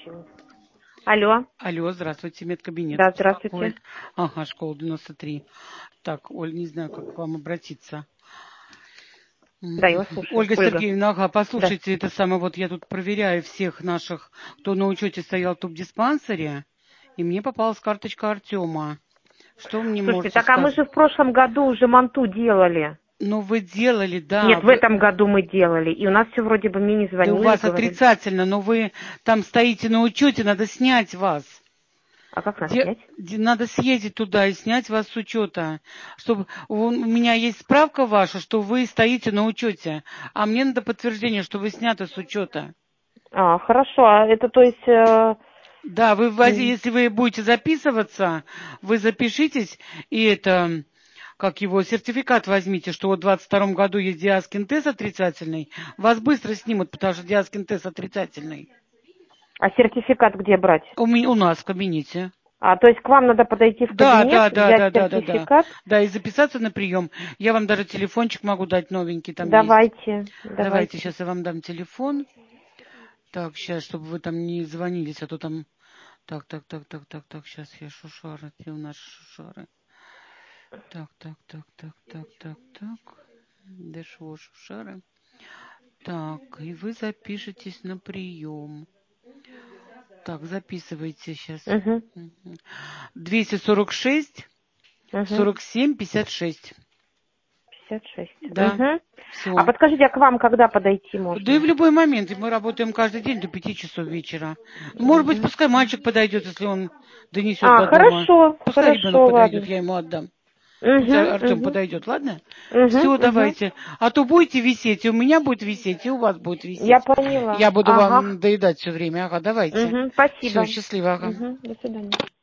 получилось. Алло. Алло, здравствуйте, медкабинет. Да, здравствуйте. Оль. Ага, школа 93. Так, Оль, не знаю, как к вам обратиться. Да, я вас слушаю. Ольга Сергеевна, ага, послушайте, Да. это самое, вот я тут проверяю всех наших, кто на учете стоял в тубдиспансере, и мне попалась карточка Артема. Что вы мне Слушайте, можете так а мы сказать? же в прошлом году уже манту делали. Ну, вы делали, да. Нет, в этом году мы делали. И у нас все вроде бы мне не Да звонили. у вас говорили. отрицательно, но вы там стоите на учете, надо снять вас. А как нас снять? Надо съездить туда и снять вас с учета. Чтобы у меня есть справка ваша, что вы стоите на учете, а мне надо подтверждение, что вы сняты с учета. А, хорошо. А это то есть... Да, если вы будете записываться, вы запишитесь, и это, как его, сертификат возьмите, что вот в 22 году есть диаскин тест отрицательный, вас быстро снимут, потому что диаскин тест отрицательный. А сертификат где брать? У нас в кабинете. А, то есть к вам надо подойти в кабинет, взять сертификат? Да, и записаться на прием. Я вам даже телефончик могу дать новенький, там Давайте. есть. Давайте, сейчас я вам дам телефон. Так, сейчас, чтобы вы там не звонились, а то там... Так, сейчас я шушара, где у нас шушары? Так. Дешево шушары. Так, и вы запишетесь на прием. Так, записывайте сейчас. 246 47 56. 56. Да. Все. А подскажите, а к вам когда подойти можно? Да и в любой момент. Мы работаем каждый день до 5 часов вечера. Может быть, пускай мальчик подойдет, если он донесет до дома. Хорошо. Пускай ребенок Ладно. подойдет, я ему отдам. Пусть Артем подойдет, ладно? Все, давайте. А то будете висеть, и у меня будет висеть, и у вас будет висеть. Я поняла. Я буду вам доедать все время. Ага, давайте. Спасибо. Все, счастливо. Ага. До свидания.